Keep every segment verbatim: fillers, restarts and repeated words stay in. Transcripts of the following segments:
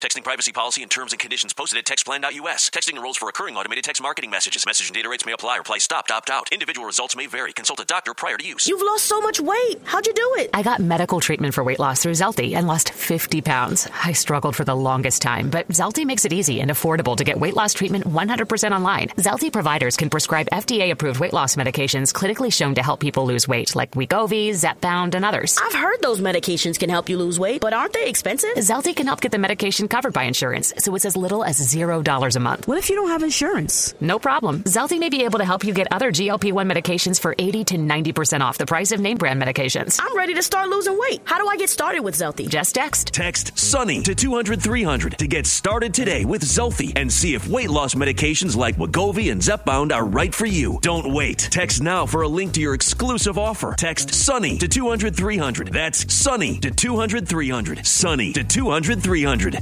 Texting privacy policy and terms and conditions posted at text plan dot U S. Texting enrolls for recurring automated text marketing messages. Message and data rates may apply. Reply stop, opt out. Individual results may vary. Consult a doctor prior to use. You've lost so much weight. How'd you do it? I got medical treatment for weight loss through Zelty and lost fifty pounds. I struggled for the longest time, but Zelty makes it easy and affordable to get weight loss treatment one hundred percent online. Zelty providers can prescribe F D A-approved weight loss medications clinically shown to help people lose weight, like Wegovy, Zepbound, and others. I've heard those medications can help you lose weight, but aren't they expensive? Zelty can help get the medication covered by insurance, so it's as little as zero dollars a month. What if you don't have insurance? No problem. Zelty may be able to help you get other G L P one medications for eighty to ninety percent off the price of name brand medications. I'm ready to start losing weight. How do I get started with Zelty? Just text. Text SUNNY to two hundred three hundred to get started today with Zelty and see if weight loss medications like Wegovy and Zepbound are right for you. Don't wait. Text now for a link to your exclusive offer. Text SUNNY to two hundred three hundred. That's SUNNY to two hundred three hundred. SUNNY to two hundred three hundred.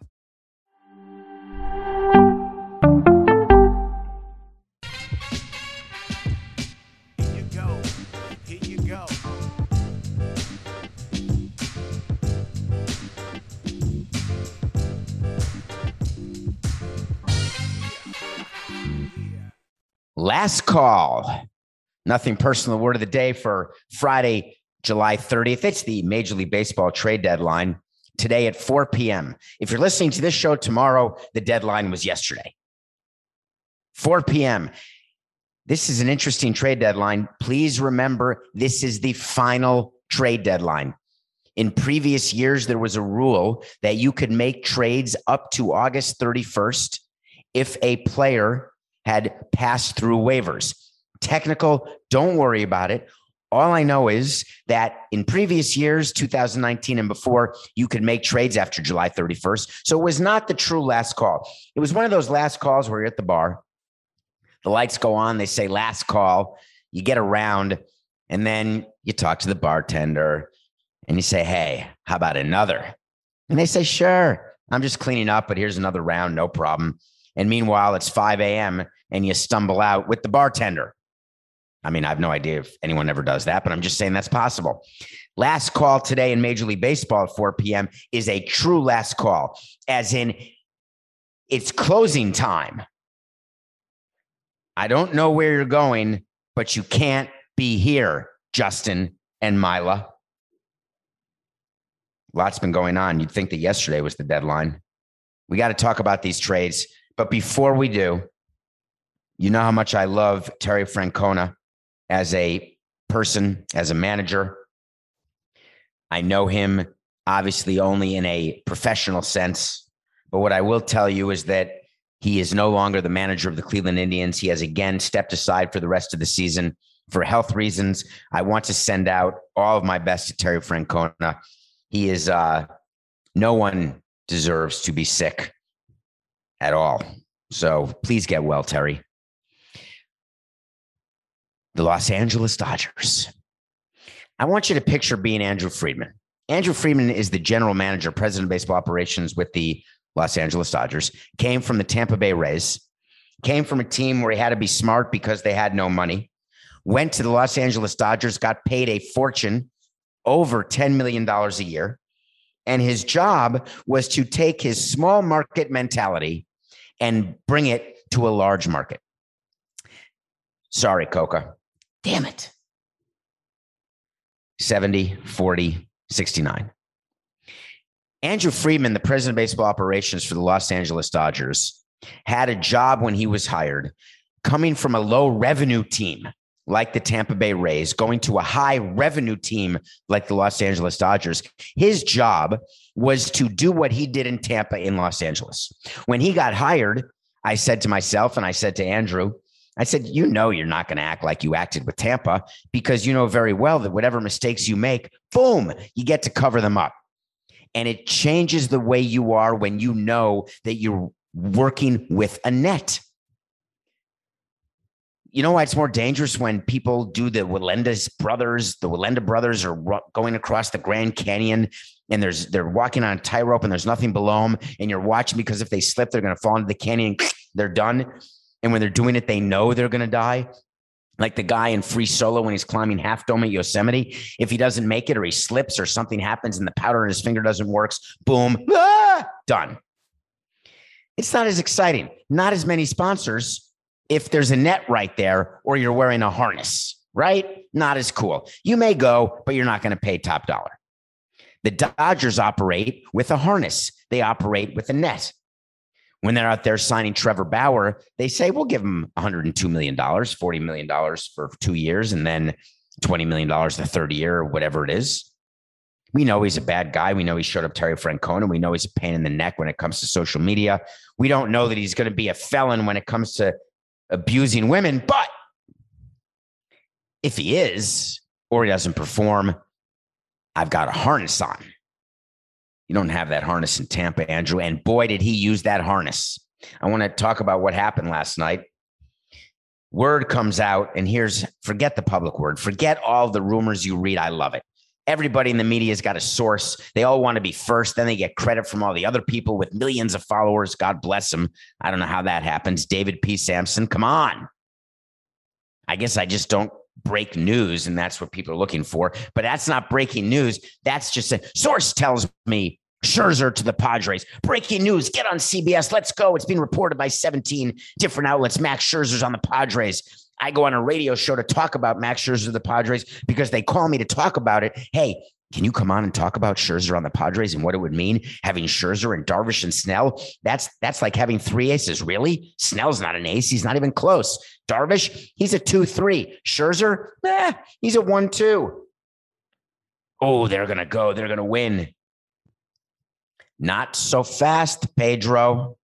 Last call. Nothing personal. Word of the day for Friday, July thirtieth. It's the Major League Baseball trade deadline today at four p.m. If you're listening to this show tomorrow, the deadline was yesterday. four p.m. This is an interesting trade deadline. Please remember, this is the final trade deadline. In previous years, there was a rule that you could make trades up to August thirty-first if a player had passed through waivers. Technical, don't worry about it. All I know is that in previous years, two thousand nineteen and before, you could make trades after July thirty-first. So it was not the true last call. It was one of those last calls where you're at the bar. The lights go on. They say last call. You get around and then you talk to the bartender and you say, hey, how about another? And they say, sure, I'm just cleaning up, but here's another round. No problem. And meanwhile, it's five a.m. and you stumble out with the bartender. I mean, I have no idea if anyone ever does that, but I'm just saying that's possible. Last call today in Major League Baseball at four p.m. is a true last call, as in it's closing time. I don't know where you're going, but you can't be here, Justin and Mila. Lots been going on. You'd think that yesterday was the deadline. We got to talk about these trades. But before we do, you know how much I love Terry Francona as a person, as a manager. I know him obviously only in a professional sense. But what I will tell you is that he is no longer the manager of the Cleveland Indians. He has again stepped aside for the rest of the season for health reasons. I want to send out all of my best to Terry Francona. He is, uh, no one deserves to be sick at all. So please get well, Terry. The Los Angeles Dodgers. I want you to picture being Andrew Friedman. Andrew Friedman is the general manager, president of baseball operations with the Los Angeles Dodgers, came from the Tampa Bay Rays, came from a team where he had to be smart because they had no money, went to the Los Angeles Dodgers, got paid a fortune, over ten million dollars a year. And his job was to take his small market mentality and bring it to a large market. Sorry, Coca. Damn it. seventy, forty, sixty-nine. Andrew Friedman, the president of baseball operations for the Los Angeles Dodgers, had a job when he was hired, coming from a low revenue team like the Tampa Bay Rays, going to a high revenue team like the Los Angeles Dodgers. His job was to do what he did in Tampa in Los Angeles. When he got hired, I said to myself, and I said to Andrew, I said, you know, you're not going to act like you acted with Tampa because you know very well that whatever mistakes you make, boom, you get to cover them up. And it changes the way you are when you know that you're working with a net. You know why it's more dangerous when people do the Walenda's brothers, the Walenda brothers are going across the Grand Canyon and there's they're walking on a tightrope and there's nothing below them. And you're watching because if they slip, they're going to fall into the canyon. They're done. And when they're doing it, they know they're going to die. Like the guy in Free Solo when he's climbing Half Dome at Yosemite. If he doesn't make it or he slips or something happens and the powder in his finger doesn't work, boom, ah, done. It's not as exciting. Not as many sponsors if there's a net right there or you're wearing a harness, right? Not as cool. You may go, but you're not going to pay top dollar. The Dodgers operate with a harness. They operate with a net. When they're out there signing Trevor Bauer, they say, we'll give him one hundred two million dollars, forty million dollars for two years, and then twenty million dollars the third year or whatever it is. We know he's a bad guy. We know he showed up Terry Francona. We know he's a pain in the neck when it comes to social media. We don't know that he's going to be a felon when it comes to abusing women. But if he is, or he doesn't perform, I've got a harness on. You don't have that harness in Tampa, Andrew. And boy, did he use that harness. I want to talk about what happened last night. Word comes out, and here's, forget the public word. Forget all the rumors you read. I love it. Everybody in the media has got a source. They all want to be first. Then they get credit from all the other people with millions of followers. God bless them. I don't know how that happens. David P. Sampson, come on. I guess I just don't break news, and that's what people are looking for. But that's not breaking news. That's just a source tells me Scherzer to the Padres. Breaking news. Get on C B S. Let's go. It's being reported by seventeen different outlets. Max Scherzer's on the Padres. I go on a radio show to talk about Max Scherzer, the Padres, because they call me to talk about it. Hey, can you come on and talk about Scherzer on the Padres and what it would mean having Scherzer and Darvish and Snell? That's that's like having three aces. Really? Snell's not an ace. He's not even close. Darvish, he's a two three. Scherzer, eh, he's a one two. Oh, they're going to go. They're going to win. Not so fast, Pedro.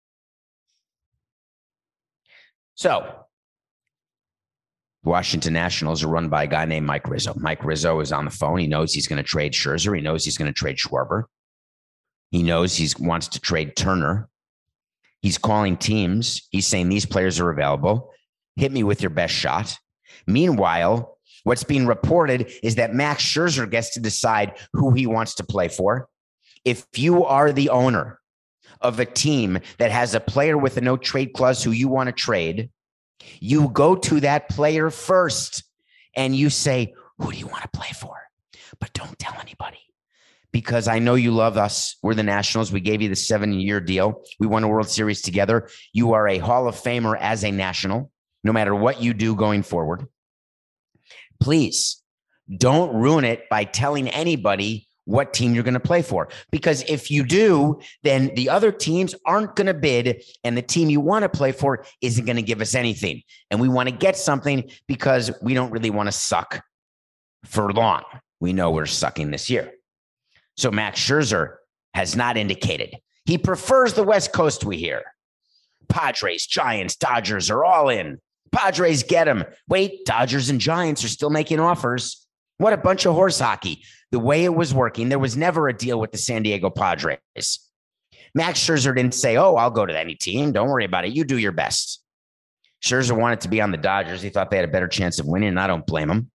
So, Washington Nationals are run by a guy named Mike Rizzo. Mike Rizzo is on the phone. He knows he's going to trade Scherzer. He knows he's going to trade Schwarber. He knows he wants to trade Turner. He's calling teams. He's saying these players are available. Hit me with your best shot. Meanwhile, what's being reported is that Max Scherzer gets to decide who he wants to play for. If you are the owner of a team that has a player with a no trade clause who you want to trade, you go to that player first and you say, who do you want to play for? But don't tell anybody, because I know you love us. We're the Nationals. We gave you the seven-year deal. We won a World Series together. You are a Hall of Famer as a National, no matter what you do going forward. Please don't ruin it by telling anybody what team you're going to play for. Because if you do, then the other teams aren't going to bid, and the team you want to play for isn't going to give us anything. And we want to get something because we don't really want to suck for long. We know we're sucking this year. So Max Scherzer has not indicated. He prefers the West Coast, we hear. Padres, Giants, Dodgers are all in. Padres get him. Wait, Dodgers and Giants are still making offers. What a bunch of horse hockey. The way it was working, there was never a deal with the San Diego Padres. Max Scherzer didn't say, oh, I'll go to any team. Don't worry about it. You do your best. Scherzer wanted to be on the Dodgers. He thought they had a better chance of winning, and I don't blame him.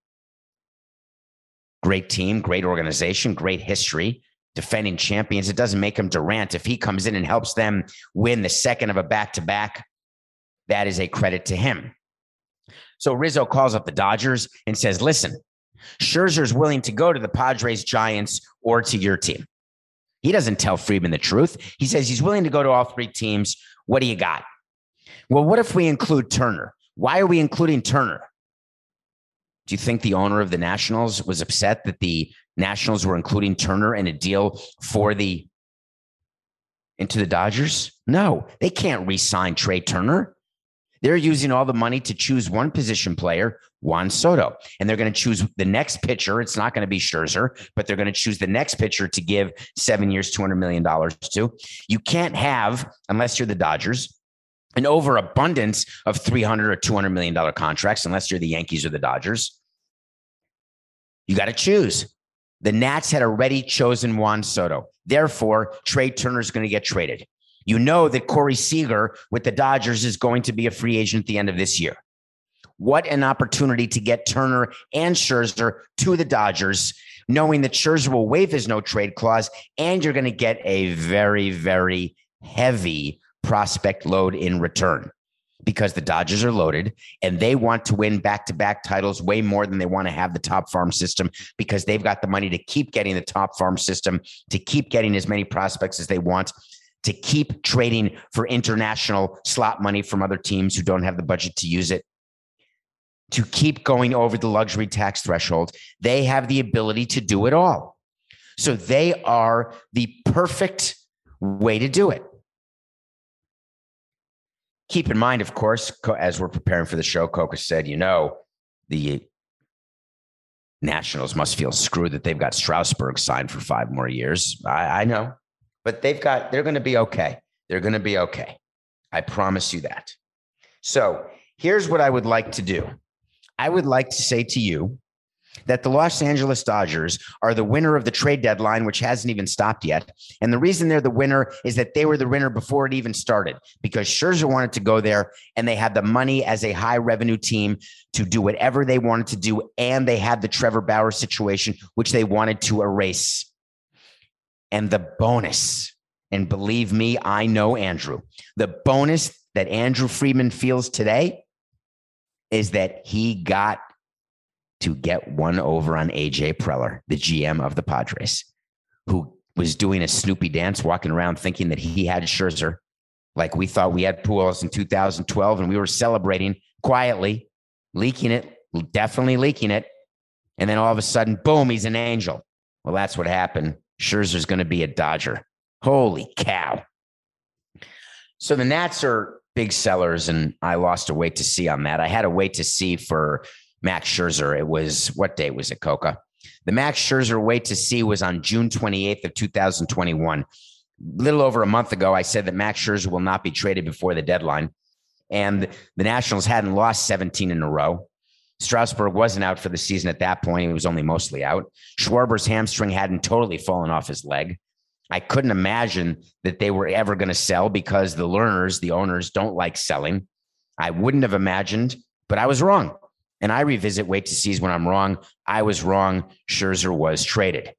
Great team, great organization, great history, defending champions. It doesn't make him Durant. If he comes in and helps them win the second of a back-to-back, that is a credit to him. So Rizzo calls up the Dodgers and says, listen, Scherzer's willing to go to the Padres, Giants, or to your team. He doesn't tell Friedman the truth. He says he's willing to go to all three teams. What do you got? Well, what if we include Turner? Why are we including Turner? Do you think the owner of the Nationals was upset that the Nationals were including Turner in a deal for the into the Dodgers? No, they can't re-sign Trey Turner. They're using all the money to choose one position player, Juan Soto, and they're going to choose the next pitcher. It's not going to be Scherzer, but they're going to choose the next pitcher to give seven years, two hundred million dollars to. You can't have, unless you're the Dodgers, an overabundance of three hundred or two hundred million dollars contracts, unless you're the Yankees or the Dodgers. You got to choose. The Nats had already chosen Juan Soto. Therefore, Trey Turner is going to get traded. You know that Corey Seager with the Dodgers is going to be a free agent at the end of this year. What an opportunity to get Turner and Scherzer to the Dodgers, knowing that Scherzer will waive his no trade clause, and you're going to get a very, very heavy prospect load in return, because the Dodgers are loaded and they want to win back-to-back titles way more than they want to have the top farm system, because they've got the money to keep getting the top farm system, to keep getting as many prospects as they want, to keep trading for international slot money from other teams who don't have the budget to use it, to keep going over the luxury tax threshold. They have the ability to do it all. So they are the perfect way to do it. Keep in mind, of course, as we're preparing for the show, Coca said, you know, the Nationals must feel screwed that they've got Strasburg signed for five more years. I, I know, but they've got, they're going to be okay. They're going to be okay. I promise you that. So here's what I would like to do. I would like to say to you that the Los Angeles Dodgers are the winner of the trade deadline, which hasn't even stopped yet. And the reason they're the winner is that they were the winner before it even started, because Scherzer wanted to go there and they had the money as a high revenue team to do whatever they wanted to do. And they had the Trevor Bauer situation, which they wanted to erase. And the bonus, and believe me, I know Andrew, the bonus that Andrew Friedman feels today is that he got to get one over on A J Preller, the G M of the Padres, who was doing a Snoopy dance, walking around thinking that he had Scherzer, like we thought we had Pujols in two thousand twelve, and we were celebrating quietly, leaking it, definitely leaking it. And then all of a sudden, boom, he's an angel. Well, that's what happened. Scherzer's going to be a Dodger. Holy cow. So the Nats are big sellers, and I lost a wait to see on that. I had a wait to see for Max Scherzer. It was, what day was it, Coca? The Max Scherzer wait to see was on June twenty-eighth of two thousand twenty-one. A little over a month ago, I said that Max Scherzer will not be traded before the deadline. And the Nationals hadn't lost seventeen in a row. Strasburg wasn't out for the season at that point. He was only mostly out. Schwarber's hamstring hadn't totally fallen off his leg. I couldn't imagine that they were ever going to sell because the learners, the owners, don't like selling. I wouldn't have imagined, but I was wrong. And I revisit wait to sees when I'm wrong. I was wrong. Scherzer was traded.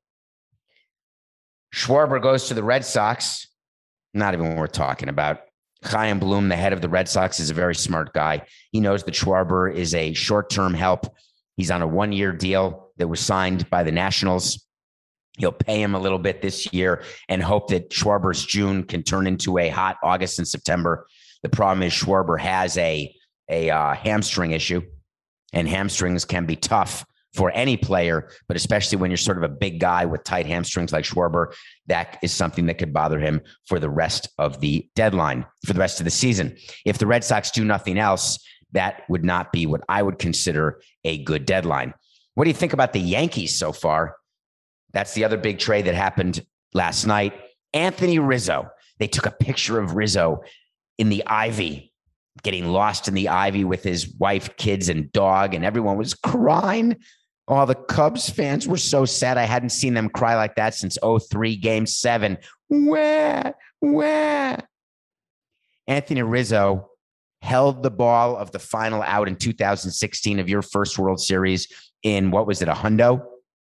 Schwarber goes to the Red Sox. Not even what we're talking about. Chaim Bloom, the head of the Red Sox, is a very smart guy. He knows that Schwarber is a short-term help. He's on a one-year deal that was signed by the Nationals. He'll pay him a little bit this year and hope that Schwarber's June can turn into a hot August and September. The problem is Schwarber has a, a uh, hamstring issue. And hamstrings can be tough for any player, but especially when you're sort of a big guy with tight hamstrings like Schwarber, that is something that could bother him for the rest of the deadline, for the rest of the season. If the Red Sox do nothing else, that would not be what I would consider a good deadline. What do you think about the Yankees so far? That's the other big trade that happened last night. Anthony Rizzo. They took a picture of Rizzo in the ivy, getting lost in the ivy with his wife, kids, and dog, and everyone was crying. All the Cubs fans were so sad. I hadn't seen them cry like that since oh three game seven. Where, where? Anthony Rizzo held the ball of the final out in two thousand sixteen of your first World Series in, what was it, a hundo?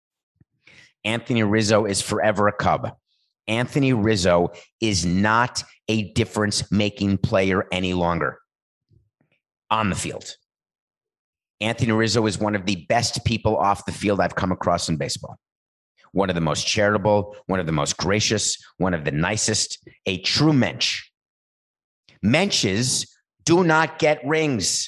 Anthony Rizzo is forever a Cub. Anthony Rizzo is not a difference-making player any longer on the field. Anthony Rizzo is one of the best people off the field I've come across in baseball. One of the most charitable, one of the most gracious, one of the nicest, a true mensch. Mensches do not get rings.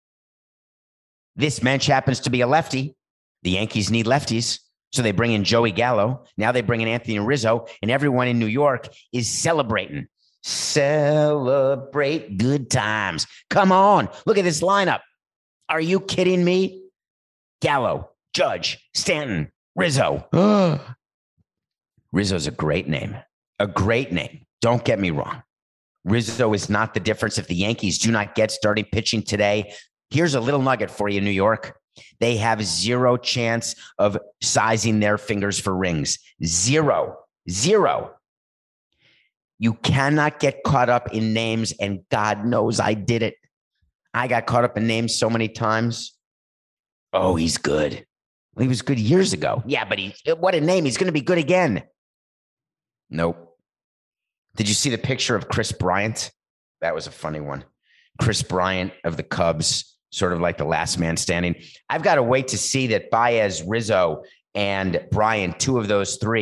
This mensch happens to be a lefty. The Yankees need lefties, so they bring in Joey Gallo. Now they bring in Anthony Rizzo, and everyone in New York is celebrating. Celebrate good times. Come on. Look at this lineup. Are you kidding me? Gallo, Judge, Stanton, Rizzo. Rizzo's a great name. A great name. Don't get me wrong. Rizzo is not the difference if the Yankees do not get starting pitching today. Here's a little nugget for you, New York. They have zero chance of sizing their fingers for rings. Zero. Zero. You cannot get caught up in names, and God knows I did it. I got caught up in names so many times. Oh, he's good. Well, he was good years ago. Yeah, but he, what a name. He's going to be good again. Nope. Did you see the picture of Chris Bryant? That was a funny one. Chris Bryant of the Cubs, sort of like the last man standing. I've got to wait to see that Baez, Rizzo, and Bryant, two of those three,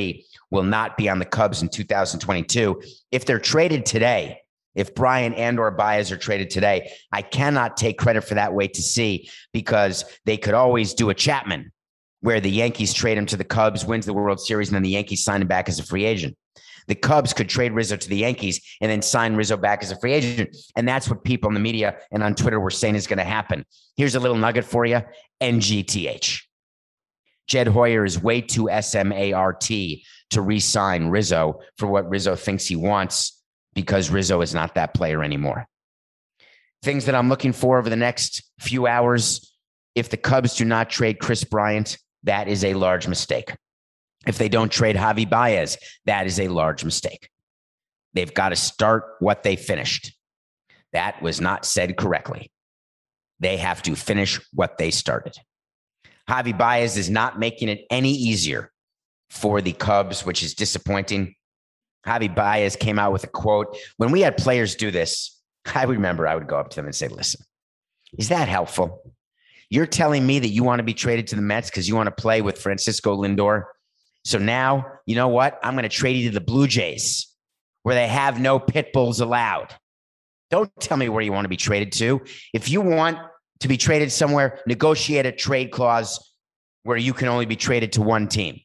will not be on the Cubs in two thousand twenty-two. If they're traded today, if Bryant and or Baez are traded today, I cannot take credit for that wait to see, because they could always do a Chapman where the Yankees trade him to the Cubs, wins the World Series, and then the Yankees sign him back as a free agent. The Cubs could trade Rizzo to the Yankees and then sign Rizzo back as a free agent. And that's what people in the media and on Twitter were saying is going to happen. Here's a little nugget for you. N G T H. Jed Hoyer is way too S M A R T to re-sign Rizzo for what Rizzo thinks he wants, because Rizzo is not that player anymore. Things that I'm looking for over the next few hours. If the Cubs do not trade Chris Bryant, that is a large mistake. If they don't trade Javi Baez, that is a large mistake. They've got to start what they finished. That was not said correctly. They have to finish what they started. Javi Baez is not making it any easier for the Cubs, which is disappointing. Javi Baez came out with a quote. When we had players do this, I remember I would go up to them and say, listen, is that helpful? You're telling me that you want to be traded to the Mets because you want to play with Francisco Lindor. So now, you know what? I'm going to trade you to the Blue Jays, where they have no pit bulls allowed. Don't tell me where you want to be traded to. If you want to be traded somewhere, negotiate a trade clause where you can only be traded to one team.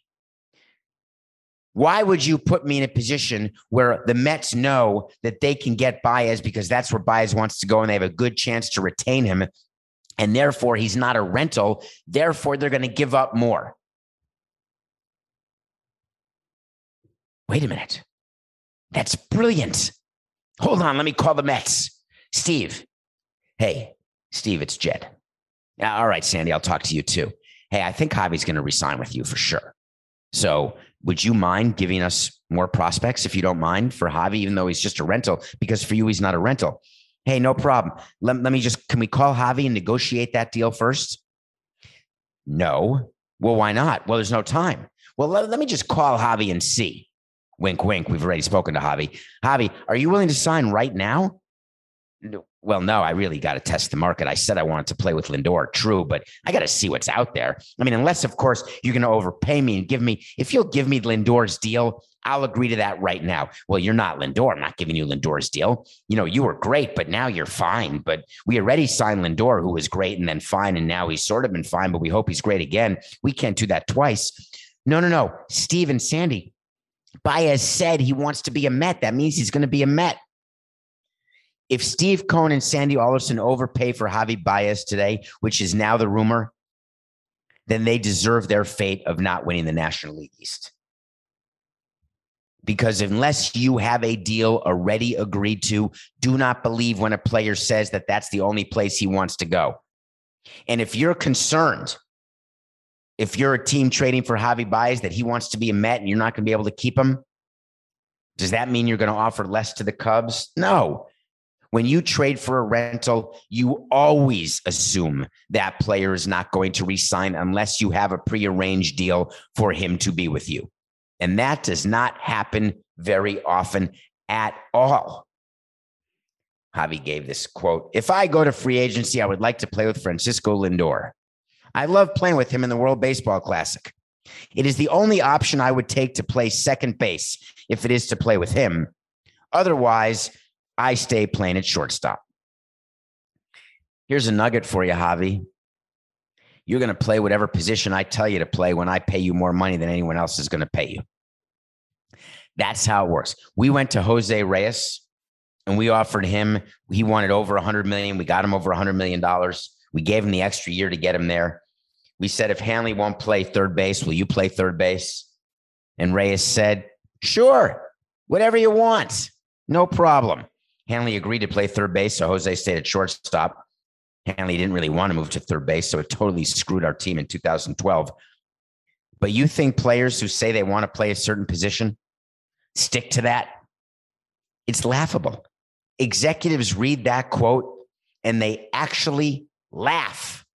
Why would you put me in a position where the Mets know that they can get Baez because that's where Baez wants to go and they have a good chance to retain him, and therefore he's not a rental, therefore they're going to give up more? Wait a minute. That's brilliant. Hold on, let me call the Mets. Steve. Hey, Steve, it's Jed. Yeah, all right, Sandy, I'll talk to you too. Hey, I think Javi's going to resign with you for sure. So would you mind giving us more prospects, if you don't mind, for Javi, even though he's just a rental? Because for you, he's not a rental. Hey, no problem. Let, let me just, can we call Javi and negotiate that deal first? No. Well, why not? Well, there's no time. Well, let, let me just call Javi and see. Wink, wink. We've already spoken to Javi. Javi, are you willing to sign right now? Well, no, I really got to test the market. I said I wanted to play with Lindor. True, but I got to see what's out there. I mean, unless, of course, you're going to overpay me and give me, if you'll give me Lindor's deal, I'll agree to that right now. Well, you're not Lindor. I'm not giving you Lindor's deal. You know, you were great, but now you're fine. But we already signed Lindor, who was great and then fine. And now he's sort of been fine, but we hope he's great again. We can't do that twice. No, no, no. Steve and Sandy, Baez said he wants to be a Met. That means he's going to be a Met. If Steve Cohen and Sandy Alderson overpay for Javi Baez today, which is now the rumor, then they deserve their fate of not winning the National League East. Because unless you have a deal already agreed to, do not believe when a player says that that's the only place he wants to go. And if you're concerned, if you're a team trading for Javi Baez, that he wants to be a Met and you're not going to be able to keep him, does that mean you're going to offer less to the Cubs? No. When you trade for a rental, you always assume that player is not going to re-sign unless you have a prearranged deal for him to be with you. And that does not happen very often at all. Javi gave this quote: if I go to free agency, I would like to play with Francisco Lindor. I love playing with him in the World Baseball Classic. It is the only option I would take to play second base if it is to play with him. Otherwise, I stay playing at shortstop. Here's a nugget for you, Javi. You're going to play whatever position I tell you to play when I pay you more money than anyone else is going to pay you. That's how it works. We went to Jose Reyes and we offered him, he wanted over one hundred million dollars. We got him over one hundred million dollars. We gave him the extra year to get him there. We said, if Hanley won't play third base, will you play third base? And Reyes said, sure, whatever you want. No problem. Hanley agreed to play third base, so Jose stayed at shortstop. Hanley didn't really want to move to third base, so it totally screwed our team in two thousand twelve. But you think players who say they want to play a certain position stick to that? It's laughable. Executives read that quote and they actually laugh.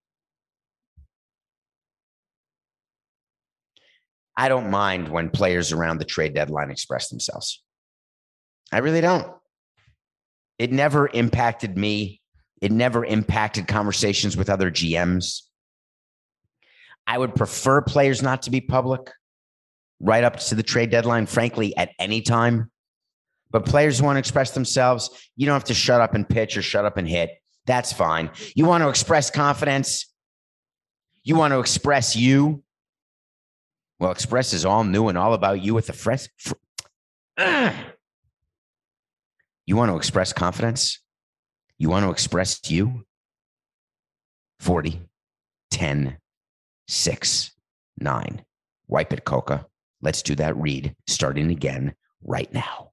I don't mind when players around the trade deadline express themselves. I really don't. It never impacted me. It never impacted conversations with other G Ms. I would prefer players not to be public, right up to the trade deadline, frankly, at any time. But players who want to express themselves, you don't have to shut up and pitch or shut up and hit. That's fine. You want to express confidence? You want to express you? Well, Express is all new and all about you with the fresh. Fr- uh. You want to express confidence? You want to express you? forty, ten, six, nine. Wipe it, Coca. Let's do that read starting again right now.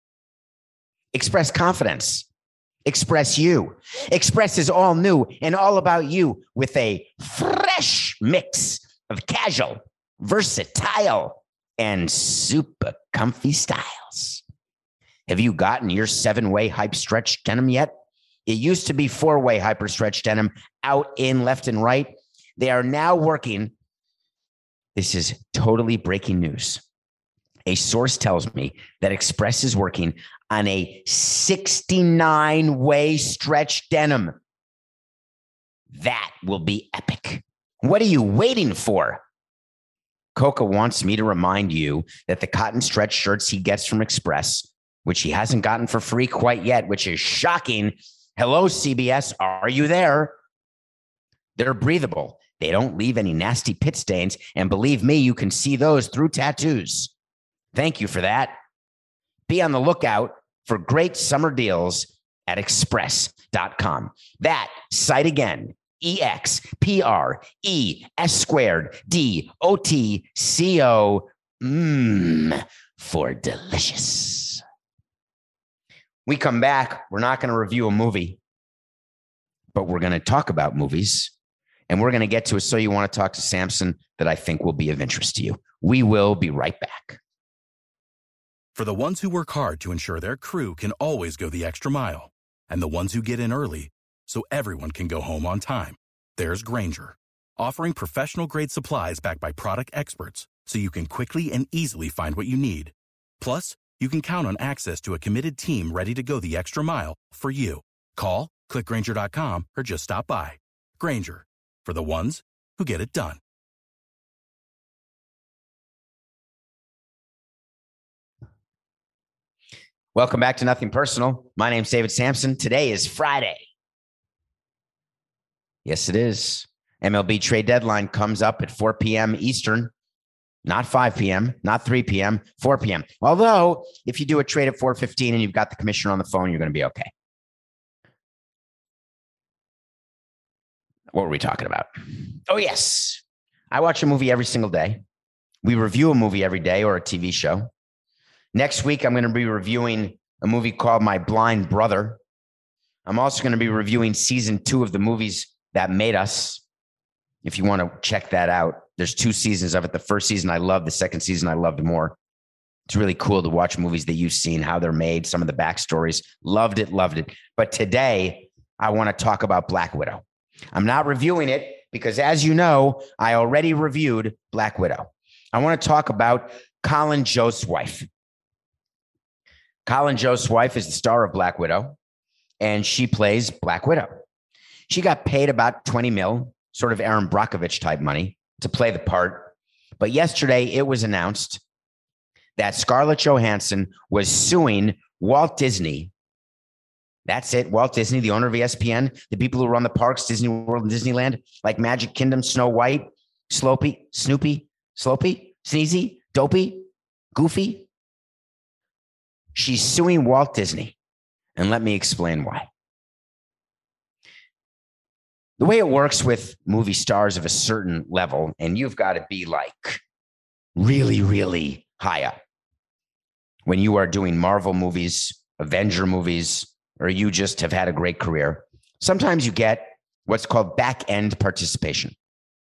Express confidence. Express you. Express is all new and all about you with a fresh mix of casual, versatile, and super comfy styles. Have you gotten your seven-way hype stretch denim yet? It used to be four-way hyper stretch denim out, in, left, and right. They are now working. This is totally breaking news. A source tells me that Express is working on a sixty-nine-way stretch denim. That will be epic. What are you waiting for? Coca wants me to remind you that the cotton stretch shirts he gets from Express, which he hasn't gotten for free quite yet, which is shocking. Hello, C B S. Are you there? They're breathable. They don't leave any nasty pit stains. And believe me, you can see those through tattoos. Thank you for that. Be on the lookout for great summer deals at express dot com. That site again, E X P R E S squared D O T C O. Mmm, for delicious. We come back. We're not going to review a movie, but we're going to talk about movies. And we're going to get to a So You Want to Talk to Samson that I think will be of interest to you. We will be right back. For the ones who work hard to ensure their crew can always go the extra mile, and the ones who get in early so everyone can go home on time, there's Grainger, offering professional-grade supplies backed by product experts so you can quickly and easily find what you need. Plus, you can count on access to a committed team ready to go the extra mile for you. Call, click Grainger dot com, or just stop by. Grainger, for the ones who get it done. Welcome back to Nothing Personal. My name's David Sampson. Today is Friday. Yes, it is. M L B trade deadline comes up at four p.m. Eastern, not five p.m., not three p.m., four p.m. Although, if you do a trade at four fifteen and you've got the commissioner on the phone, you're going to be okay. What were we talking about? Oh, yes. I watch a movie every single day. We review a movie every day or a T V show. Next week, I'm going to be reviewing a movie called My Blind Brother. I'm also going to be reviewing season two of the movies that made us. If you want to check that out, there's two seasons of it. The first season I loved. The second season I loved more. It's really cool to watch movies that you've seen, how they're made, some of the backstories. Loved it, loved it. But today, I want to talk about Black Widow. I'm not reviewing it because, as you know, I already reviewed Black Widow. I want to talk about Colin Jost's wife. Colin Jost's wife is the star of Black Widow, and she plays Black Widow. She got paid about twenty mil, sort of Aaron Brockovich type money, to play the part. But yesterday it was announced that Scarlett Johansson was suing Walt Disney. That's it. Walt Disney, the owner of E S P N, the people who run the parks, Disney World and Disneyland, like Magic Kingdom, Snow White, Slopey, Snoopy, Slopey, Sneezy, Dopey, Goofy. She's suing Walt Disney. And let me explain why. The way it works with movie stars of a certain level, and you've got to be like really, really high up when you are doing Marvel movies, Avenger movies, or you just have had a great career. Sometimes you get what's called back-end participation.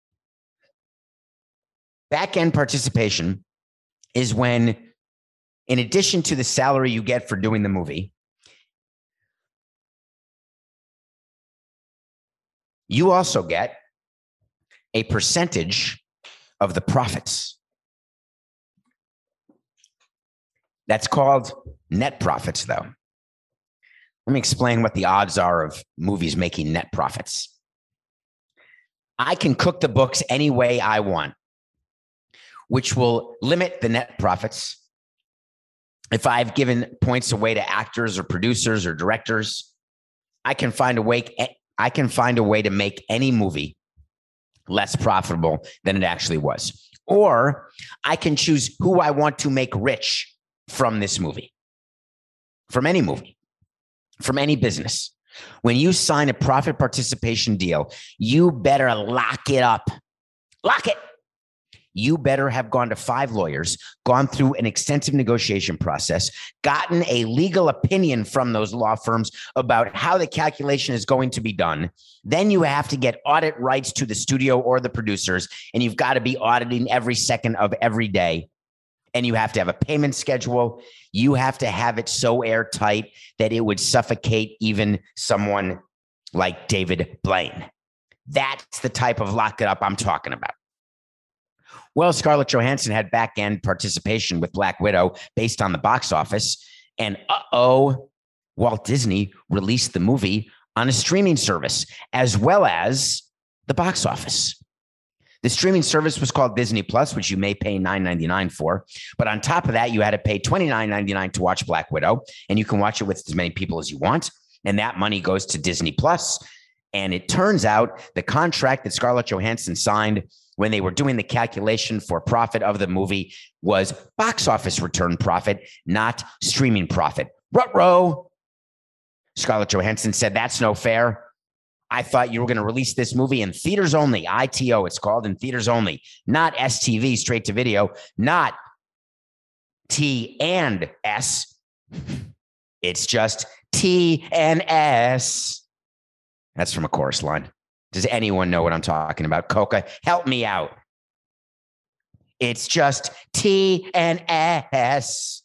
Back-end participation is when, in addition to the salary you get for doing the movie, you also get a percentage of the profits. That's called net profits, though. Let me explain what the odds are of movies making net profits. I can cook the books any way I want. which will limit the net profits. If I've given points away to actors or producers or directors, I can find a way, I can find a way to make any movie less profitable than it actually was. Or I can choose who I want to make rich from this movie, from any movie, from any business. When you sign a profit participation deal, you better lock it up. Lock it. You better have gone to five lawyers, gone through an extensive negotiation process, gotten a legal opinion from those law firms about how the calculation is going to be done. Then you have to get audit rights to the studio or the producers, and you've got to be auditing every second of every day. And you have to have a payment schedule. You have to have it so airtight that it would suffocate even someone like David Blaine. That's the type of lock it up I'm talking about. Well, Scarlett Johansson had back-end participation with Black Widow based on the box office. And uh-oh, Walt Disney released the movie on a streaming service as well as the box office. The streaming service was called Disney Plus, which you may pay nine ninety-nine for. But on top of that, you had to pay twenty-nine ninety-nine to watch Black Widow. And you can watch it with as many people as you want. And that money goes to Disney Plus. And it turns out the contract that Scarlett Johansson signed when they were doing the calculation for profit of the movie was box office return profit, not streaming profit. Ruh-roh. Scarlett Johansson said, that's no fair. I thought you were going to release this movie in theaters only. I T O, it's called, in theaters only, not S T V, straight to video, not T and S. It's just T and S. That's from a chorus line. Does anyone know what I'm talking about? Coca, help me out. It's just T and S.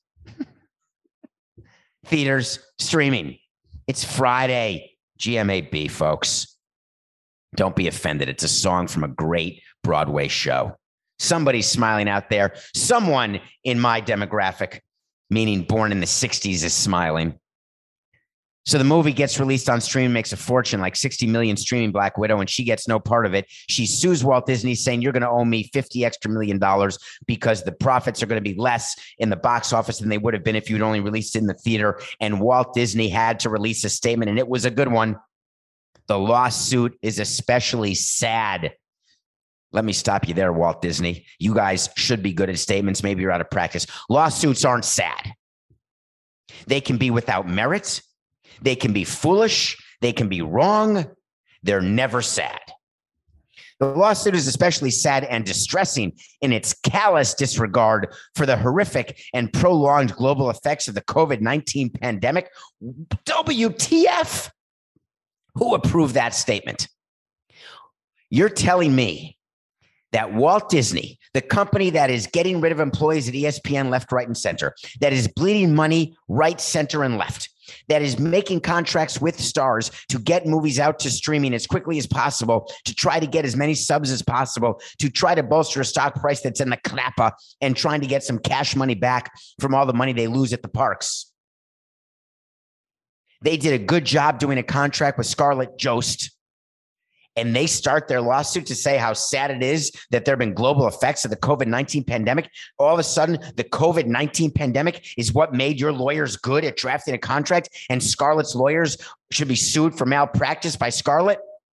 Theaters, streaming. It's Friday. G M A B, folks. Don't be offended. It's a song from a great Broadway show. Somebody's smiling out there. Someone in my demographic, meaning born in the sixties, is smiling. So the movie gets released on stream, makes a fortune, like sixty million streaming Black Widow, and she gets no part of it. She sues Walt Disney saying, you're going to owe me fifty extra million dollars because the profits are going to be less in the box office than they would have been if you'd only released it in the theater. And Walt Disney had to release a statement, and it was a good one. The lawsuit is especially sad. Let me stop you there, Walt Disney. You guys should be good at statements. Maybe you're out of practice. Lawsuits aren't sad. They can be without merit. They can be foolish. They can be wrong. They're never sad. The lawsuit is especially sad and distressing in its callous disregard for the horrific and prolonged global effects of the COVID nineteen pandemic. W T F? Who approved that statement? You're telling me that Walt Disney, the company that is getting rid of employees at E S P N left, right, and center, that is bleeding money right, center, and left, that is making contracts with stars to get movies out to streaming as quickly as possible, to try to get as many subs as possible, to try to bolster a stock price that's in the clapper and trying to get some cash money back from all the money they lose at the parks. They did a good job doing a contract with Scarlett Jost, and they start their lawsuit to say how sad it is that there have been global effects of the COVID nineteen pandemic. All of a sudden, the COVID nineteen pandemic is what made your lawyers good at drafting a contract, and Scarlett's lawyers should be sued for malpractice by Scarlett.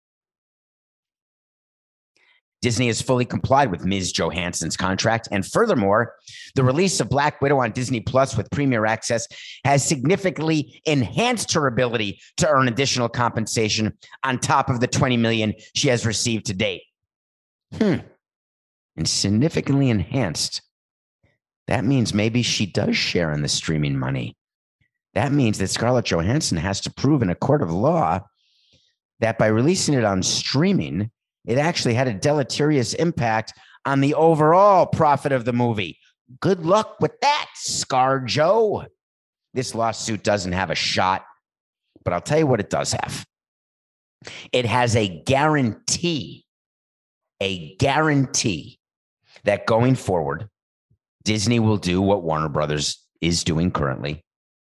Disney has fully complied with Miz Johansson's contract. And furthermore, the release of Black Widow on Disney Plus with Premier Access has significantly enhanced her ability to earn additional compensation on top of the twenty million dollars she has received to date. Hmm. And significantly enhanced. That means maybe she does share in the streaming money. That means that Scarlett Johansson has to prove in a court of law that by releasing it on streaming, it actually had a deleterious impact on the overall profit of the movie. Good luck with that, ScarJo. This lawsuit doesn't have a shot, but I'll tell you what it does have. It has a guarantee, a guarantee that going forward, Disney will do what Warner Brothers is doing currently,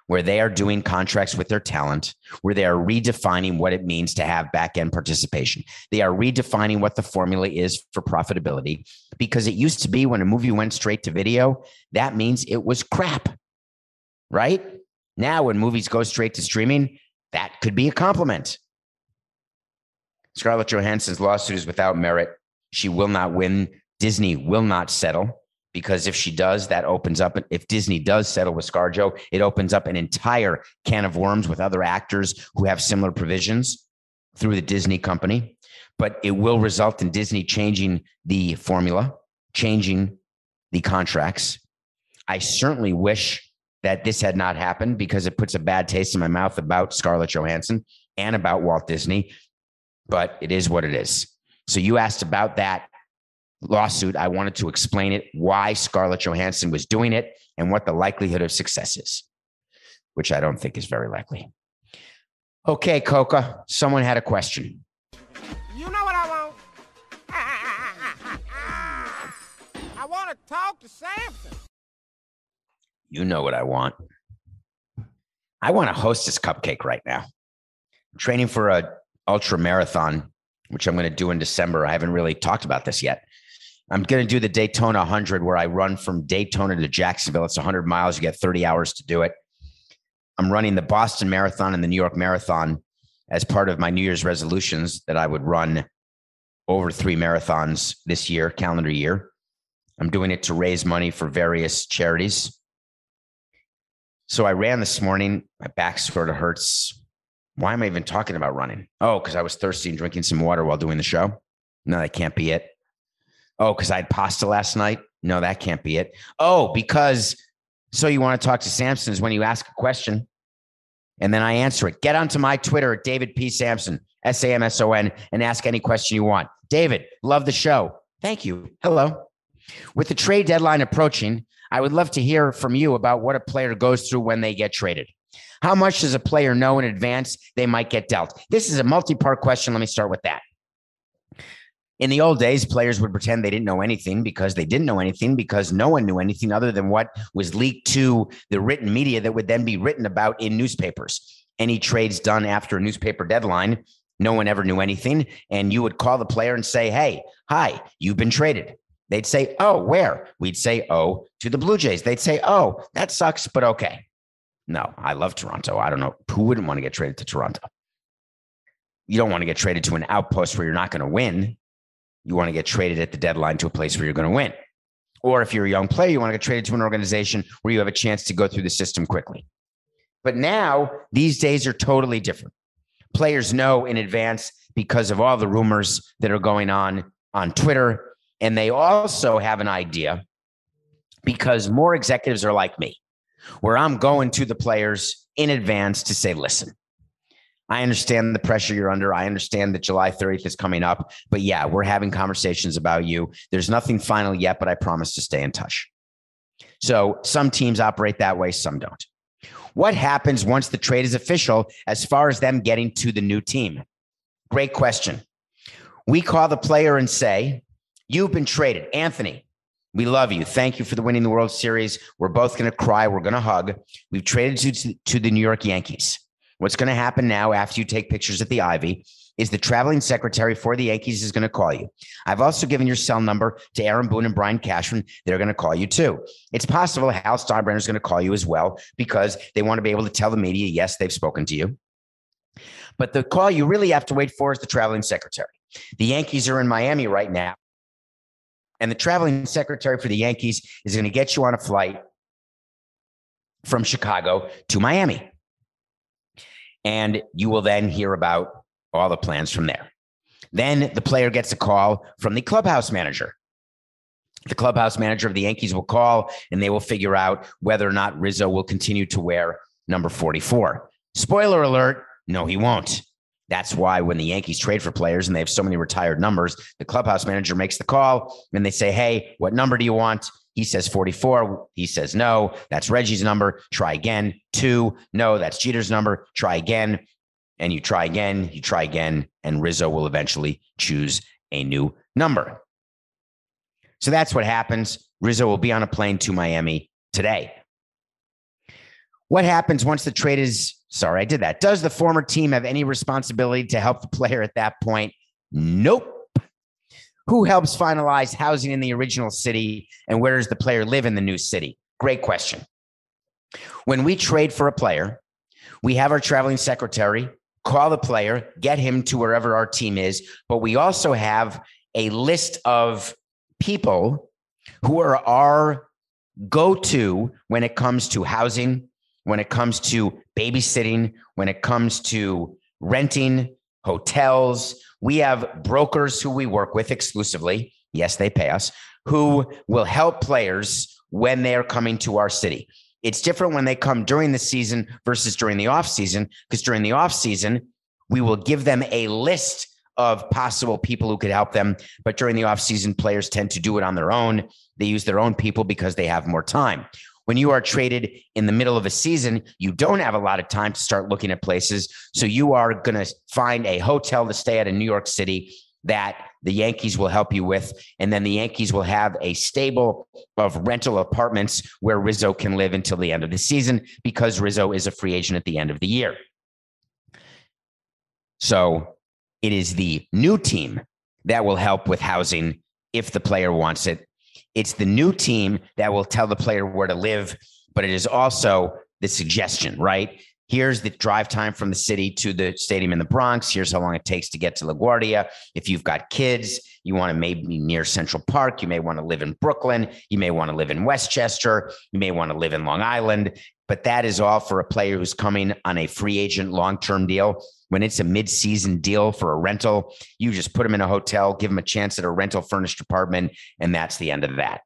where they are doing contracts with their talent, where they are redefining what it means to have back-end participation. They are redefining what the formula is for profitability, because it used to be when a movie went straight to video, that means it was crap, right? Now, when movies go straight to streaming, that could be a compliment. Scarlett Johansson's lawsuit is without merit. She will not win. Disney will not settle. Because if she does, that opens up, if Disney does settle with ScarJo, it opens up an entire can of worms with other actors who have similar provisions through the Disney company. But it will result in Disney changing the formula, changing the contracts. I certainly wish that this had not happened, because it puts a bad taste in my mouth about Scarlett Johansson and about Walt Disney. But it is what it is. So you asked about that lawsuit. I wanted to explain it, why Scarlett Johansson was doing it, and what the likelihood of success is, which I don't think is very likely. Okay, Coca, someone had a question. You know what I want? I want to talk to Samson. You know what I want. I want to host this cupcake right now. I'm training for a ultra marathon, which I'm going to do in December. I haven't really talked about this yet. I'm going to do the Daytona one hundred, where I run from Daytona to Jacksonville. It's one hundred miles. You get thirty hours to do it. I'm running the Boston Marathon and the New York Marathon as part of my New Year's resolutions that I would run over three marathons this year, calendar year. I'm doing it to raise money for various charities. So I ran this morning. My back sort of hurts. Why am I even talking about running? Oh, because I was thirsty and drinking some water while doing the show. No, that can't be it. Oh, because I had pasta last night. No, that can't be it. Oh, because so you want to talk to Samson is when you ask a question and then I answer it. Get onto my Twitter at David P. Samson, S A M S O N, and ask any question you want. David, love the show. Thank you. Hello. With the trade deadline approaching, I would love to hear from you about what a player goes through when they get traded. How much does a player know in advance they might get dealt? This is a multi-part question. Let me start with that. In the old days, players would pretend they didn't know anything because they didn't know anything because no one knew anything other than what was leaked to the written media that would then be written about in newspapers. Any trades done after a newspaper deadline, no one ever knew anything. And you would call the player and say, hey, hi, you've been traded. They'd say, oh, where? We'd say, oh, to the Blue Jays. They'd say, oh, that sucks, but okay. No, I love Toronto. I don't know. Who wouldn't want to get traded to Toronto? You don't want to get traded to an outpost where you're not going to win. You want to get traded at the deadline to a place where you're going to win. Or if you're a young player, you want to get traded to an organization where you have a chance to go through the system quickly. But now, these days are totally different. Players know in advance because of all the rumors that are going on on Twitter. And they also have an idea because more executives are like me, where I'm going to the players in advance to say, listen, I understand the pressure you're under. I understand that July thirtieth is coming up. But yeah, we're having conversations about you. There's nothing final yet, but I promise to stay in touch. So some teams operate that way, some don't. What happens once the trade is official as far as them getting to the new team? Great question. We call the player and say, you've been traded. Anthony, we love you. Thank you for the winning the World Series. We're both going to cry. We're going to hug. We've traded to, to the New York Yankees. What's going to happen now after you take pictures at the Ivy is the traveling secretary for the Yankees is going to call you. I've also given your cell number to Aaron Boone and Brian Cashman. They're going to call you too. It's possible Hal Steinbrenner is going to call you as well because they want to be able to tell the media, yes, they've spoken to you. But the call you really have to wait for is the traveling secretary. The Yankees are in Miami right now. And the traveling secretary for the Yankees is going to get you on a flight from Chicago to Miami. And you will then hear about all the plans from there. Then the player gets a call from the clubhouse manager. The clubhouse manager of the Yankees will call and they will figure out whether or not Rizzo will continue to wear number forty-four. Spoiler alert, no, he won't. That's why when the Yankees trade for players and they have so many retired numbers, the clubhouse manager makes the call and they say, hey, what number do you want? He says forty-four. He says, no, that's Reggie's number. Try again. Two. No, that's Jeter's number. Try again. And you try again. You try again. And Rizzo will eventually choose a new number. So that's what happens. Rizzo will be on a plane to Miami today. What happens once the trade is, sorry, I did that. Does the former team have any responsibility to help the player at that point? Nope. Who helps finalize housing in the original city, and where does the player live in the new city? Great question. When we trade for a player, we have our traveling secretary call the player, get him to wherever our team is, but we also have a list of people who are our go-to when it comes to housing, when it comes to babysitting, when it comes to renting, hotels. We have brokers who we work with exclusively. Yes, they pay us, who will help players when they are coming to our city. It's different when they come during the season versus during the off season, because during the off season, we will give them a list of possible people who could help them. But during the off season, players tend to do it on their own. They use their own people because they have more time. When you are traded in the middle of a season, you don't have a lot of time to start looking at places. So you are going to find a hotel to stay at in New York City that the Yankees will help you with. And then the Yankees will have a stable of rental apartments where Rizzo can live until the end of the season, because Rizzo is a free agent at the end of the year. So it is the new team that will help with housing if the player wants it. It's the new team that will tell the player where to live, but it is also the suggestion, right? Here's the drive time from the city to the stadium in the Bronx. Here's how long it takes to get to LaGuardia. If you've got kids, you want to maybe be near Central Park. You may want to live in Brooklyn. You may want to live in Westchester. You may want to live in Long Island. But that is all for a player who's coming on a free agent long-term deal. When it's a mid-season deal for a rental, you just put them in a hotel, give them a chance at a rental furnished apartment, and that's the end of that.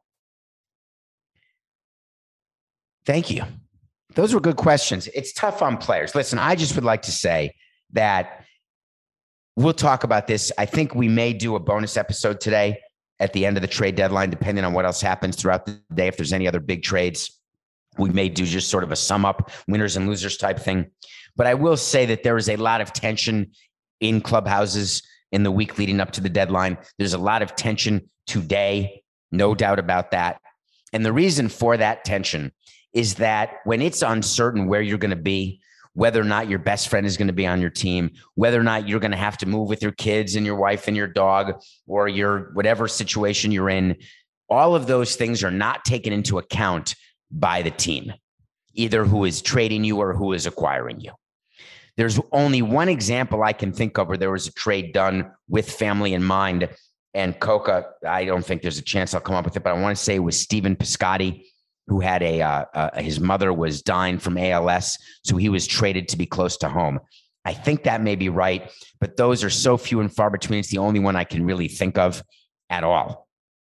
Thank you. Those were good questions. It's tough on players. Listen, I just would like to say that we'll talk about this. I think we may do a bonus episode today at the end of the trade deadline, depending on what else happens throughout the day. If there's any other big trades, we may do just sort of a sum up, winners and losers type thing. But I will say that there is a lot of tension in clubhouses in the week leading up to the deadline. There's a lot of tension today, no doubt about that. And the reason for that tension is that when it's uncertain where you're going to be, whether or not your best friend is going to be on your team, whether or not you're going to have to move with your kids and your wife and your dog, or your whatever situation you're in, all of those things are not taken into account by the team, either who is trading you or who is acquiring you. There's only one example I can think of where there was a trade done with family in mind. And Coca, I don't think there's a chance I'll come up with it, but I want to say it was Stephen Piscotty, who had a, uh, uh, his mother was dying from A L S. So he was traded to be close to home. I think that may be right, but those are so few and far between. It's the only one I can really think of at all.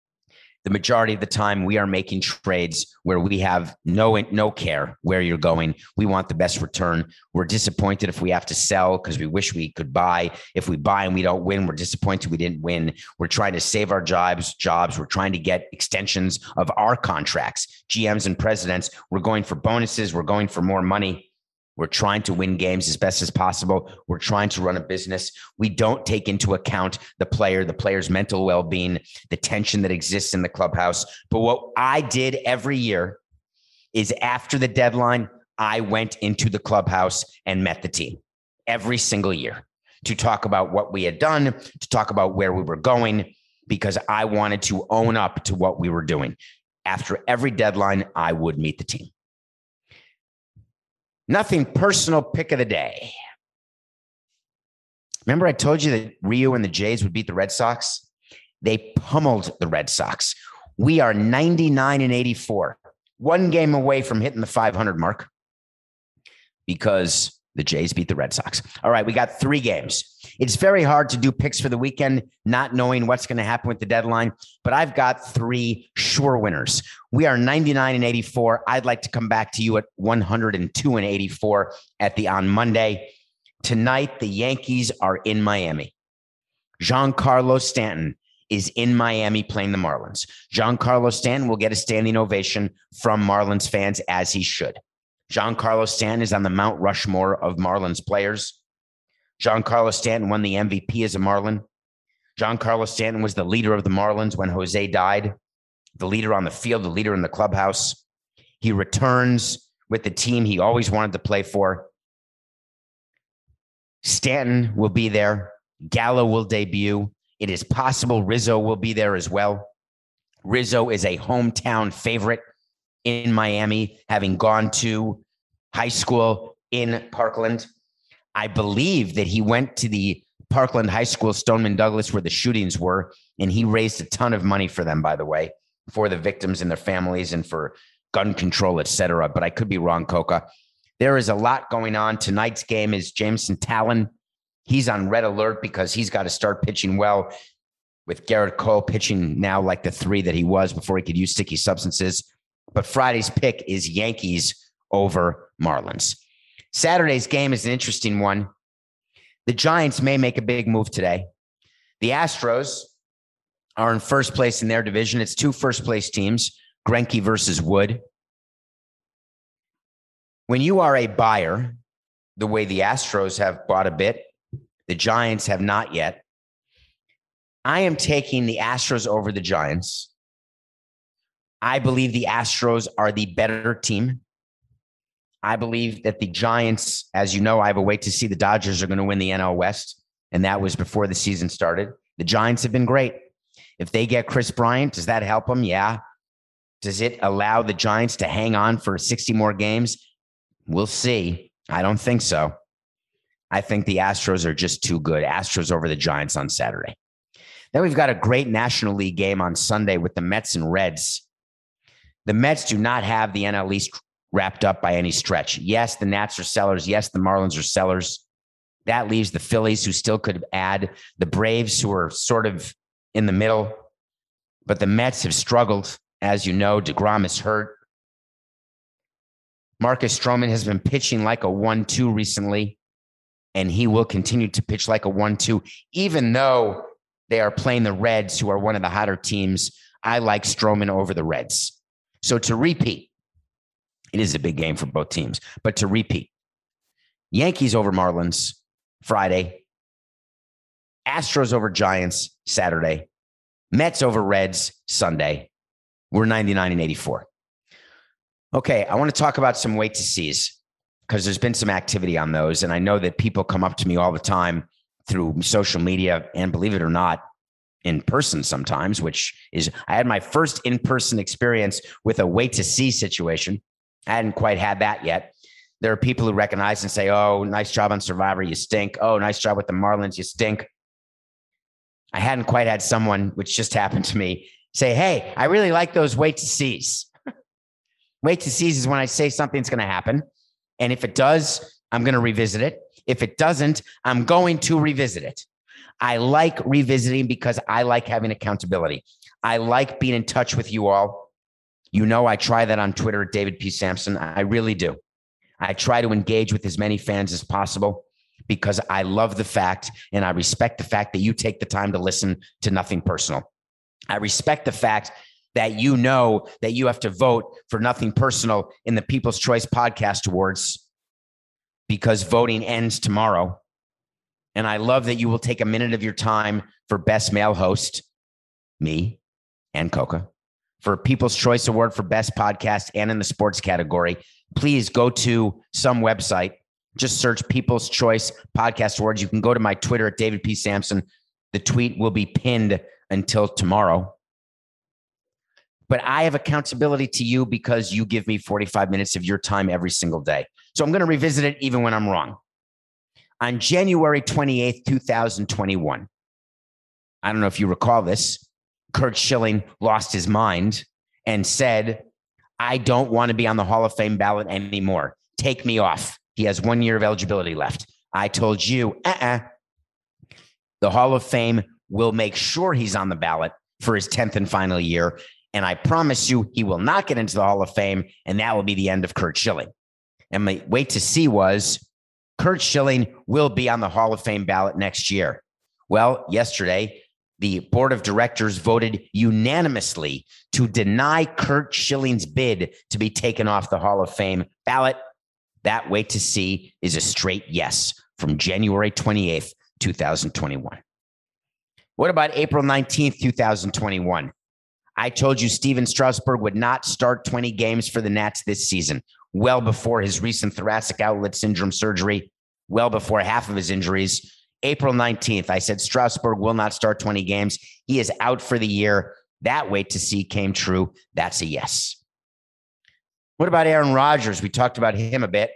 The majority of the time we are making trades where we have no, no care where you're going. We want the best return. We're disappointed if we have to sell because we wish we could buy. If we buy and we don't win, we're disappointed we didn't win. We're trying to save our jobs, jobs. We're trying to get extensions of our contracts, G Ms and presidents. We're going for bonuses. We're going for more money. We're trying to win games as best as possible. We're trying to run a business. We don't take into account the player, the player's mental well-being, the tension that exists in the clubhouse. But what I did every year is after the deadline, I went into the clubhouse and met the team every single year to talk about what we had done, to talk about where we were going, because I wanted to own up to what we were doing. After every deadline, I would meet the team. Nothing personal, pick of the day. Remember I told you that Rio and the Jays would beat the Red Sox? They pummeled the Red Sox. We are ninety-nine and eighty-four, one game away from hitting the five hundred mark because the Jays beat the Red Sox. All right, we got three games. It's very hard to do picks for the weekend, not knowing what's going to happen with the deadline, but I've got three sure winners. We are ninety-nine and eighty-four. I'd like to come back to you at one hundred two and eighty-four at the on Monday. Tonight, the Yankees are in Miami. Giancarlo Stanton is in Miami playing the Marlins. Giancarlo Stanton will get a standing ovation from Marlins fans, as he should. Giancarlo Stanton is on the Mount Rushmore of Marlins players. Giancarlo Stanton won the M V P as a Marlin. Giancarlo Stanton was the leader of the Marlins when Jose died, the leader on the field, the leader in the clubhouse. He returns with the team he always wanted to play for. Stanton will be there. Gallo will debut. It is possible Rizzo will be there as well. Rizzo is a hometown favorite in Miami, having gone to high school in Parkland. I believe that he went to the Parkland High School, Stoneman Douglas, where the shootings were, and he raised a ton of money for them, by the way, for the victims and their families and for gun control, et cetera. But I could be wrong, Coca. There is a lot going on. Tonight's game is Jameson Talon. He's on red alert because he's got to start pitching well, with Garrett Cole pitching now like the three that he was before he could use sticky substances. But Friday's pick is Yankees over Marlins. Saturday's game is an interesting one. The Giants may make a big move today. The Astros are in first place in their division. It's two first place teams, Greinke versus Wood. When you are a buyer, the way the Astros have bought a bit, the Giants have not yet. I am taking the Astros over the Giants. I believe the Astros are the better team. I believe that the Giants, as you know, I have a wait to see the Dodgers are going to win the N L West, and that was before the season started. The Giants have been great. If they get Chris Bryant, does that help them? Yeah. Does it allow the Giants to hang on for sixty more games? We'll see. I don't think so. I think the Astros are just too good. Astros over the Giants on Saturday. Then we've got a great National League game on Sunday with the Mets and Reds. The Mets do not have the N L East wrapped up by any stretch. Yes, the Nats are sellers. Yes, the Marlins are sellers. That leaves the Phillies, who still could add, the Braves, who are sort of in the middle. But the Mets have struggled. As you know, DeGrom is hurt. Marcus Stroman has been pitching like a one two recently, and he will continue to pitch like a one two, even though they are playing the Reds, who are one of the hotter teams. I like Stroman over the Reds. So to repeat, it is a big game for both teams, but to repeat, Yankees over Marlins Friday, Astros over Giants Saturday, Mets over Reds Sunday. We're ninety-nine and eighty-four. Okay, I want to talk about some wait to sees because there's been some activity on those. And I know that people come up to me all the time through social media and, believe it or not, in person sometimes, which is, I had my first in-person experience with a wait to see situation. I hadn't quite had that yet. There are people who recognize and say, oh, nice job on Survivor, you stink. Oh, nice job with the Marlins, you stink. I hadn't quite had someone, which just happened to me, say, hey, I really like those wait to sees. Wait to sees is when I say something's going to happen. And if it does, I'm going to revisit it. If it doesn't, I'm going to revisit it. I like revisiting because I like having accountability. I like being in touch with you all. You know, I try that on Twitter at David P. Sampson. I really do. I try to engage with as many fans as possible because I love the fact and I respect the fact that you take the time to listen to Nothing Personal. I respect the fact that you know that you have to vote for Nothing Personal in the People's Choice Podcast Awards because voting ends tomorrow. And I love that you will take a minute of your time for Best Male Host, me and Coca, for People's Choice Award for Best Podcast and in the sports category. Please go to some website. Just search People's Choice Podcast Awards. You can go to my Twitter at David P. Sampson. The tweet will be pinned until tomorrow. But I have accountability to you because you give me forty-five minutes of your time every single day. So I'm going to revisit it even when I'm wrong. On January twenty-eighth, twenty twenty-one, I don't know if you recall this, Curt Schilling lost his mind and said, I don't want to be on the Hall of Fame ballot anymore. Take me off. He has one year of eligibility left. I told you, uh-uh. The Hall of Fame will make sure he's on the ballot for his tenth and final year. And I promise you, he will not get into the Hall of Fame, and that will be the end of Curt Schilling. And my wait to see was Curt Schilling will be on the Hall of Fame ballot next year. Well, yesterday, the board of directors voted unanimously to deny Curt Schilling's bid to be taken off the Hall of Fame ballot. That wait to see is a straight yes from January twenty-eighth, twenty twenty-one. What about April nineteenth, twenty twenty-one? I told you Steven Strasburg would not start twenty games for the Nats this season. well before his recent thoracic outlet syndrome surgery, well before half of his injuries. April nineteenth, I said Strasburg will not start twenty games. He is out for the year. That wait to see came true. That's a yes. What about Aaron Rodgers? We talked about him a bit.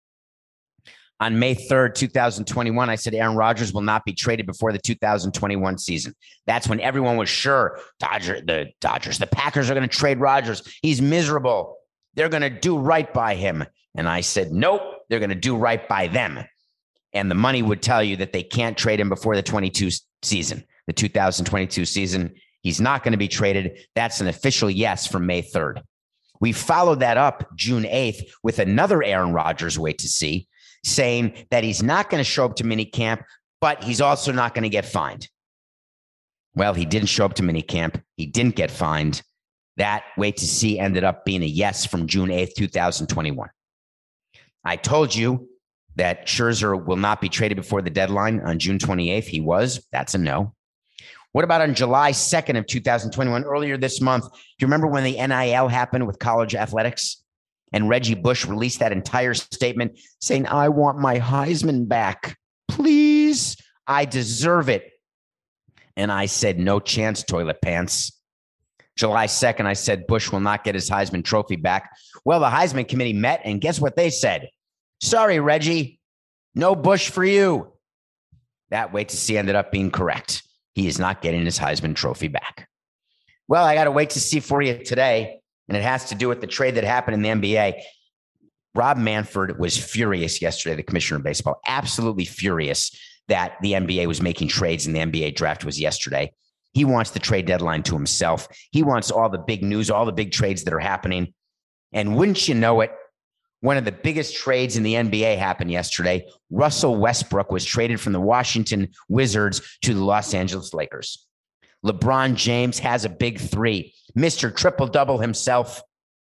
On May third, twenty twenty-one, I said Aaron Rodgers will not be traded before the two thousand twenty-one season. That's when everyone was sure Dodger, the Dodgers, the Packers are going to trade Rodgers. He's miserable. They're going to do right by him. And I said, nope, they're going to do right by them. And the money would tell you that they can't trade him before the twenty-two season, the two thousand twenty-two season. He's not going to be traded. That's an official yes from May third. We followed that up June eighth with another Aaron Rodgers wait to see, saying that he's not going to show up to minicamp, but he's also not going to get fined. Well, he didn't show up to minicamp. He didn't get fined. That wait to see ended up being a yes from June eighth, twenty twenty-one. I told you that Scherzer will not be traded before the deadline on June twenty-eighth. He was. That's a no. What about on July second of two thousand twenty-one, earlier this month? Do you remember when the N I L happened with college athletics? And Reggie Bush released that entire statement saying, I want my Heisman back. Please, I deserve it. And I said, no chance, toilet pants. July second, I said, Bush will not get his Heisman trophy back. Well, the Heisman committee met, and guess what they said? Sorry, Reggie, no Bush for you. That wait to see ended up being correct. He is not getting his Heisman trophy back. Well, I got to wait to see for you today, and it has to do with the trade that happened in the N B A. Rob Manfred was furious yesterday, the commissioner of baseball, absolutely furious that the N B A was making trades and the N B A draft was yesterday. He wants the trade deadline to himself. He wants all the big news, all the big trades that are happening. And wouldn't you know it, one of the biggest trades in the N B A happened yesterday. Russell Westbrook was traded from the Washington Wizards to the Los Angeles Lakers. LeBron James has a big three. Mister Triple-Double himself,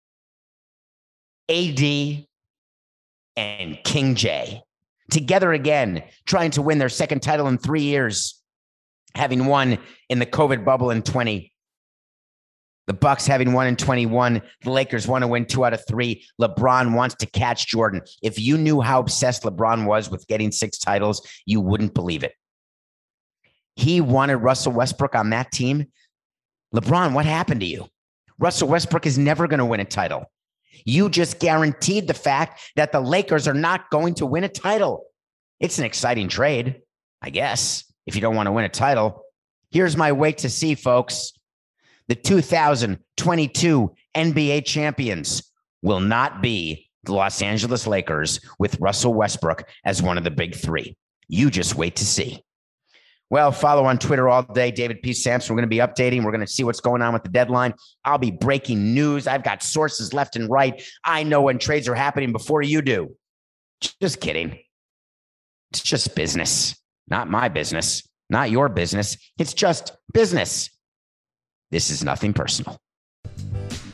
A D and King J, together again, trying to win their second title in three years, having won in the COVID bubble in twenty. The Bucks having won in twenty-one. The Lakers want to win two out of three. LeBron wants to catch Jordan. If you knew how obsessed LeBron was with getting six titles, you wouldn't believe it. He wanted Russell Westbrook on that team. LeBron, what happened to you? Russell Westbrook is never going to win a title. You just guaranteed the fact that the Lakers are not going to win a title. It's an exciting trade, I guess, if you don't want to win a title. Here's my wait to see, folks. The two thousand twenty-two N B A champions will not be the Los Angeles Lakers with Russell Westbrook as one of the big three. You just wait to see. Well, follow on Twitter all day, David P. Sampson. We're going to be updating. We're going to see what's going on with the deadline. I'll be breaking news. I've got sources left and right. I know when trades are happening before you do. Just kidding. It's just business. Not my business. Not your business. It's just business. This is nothing personal.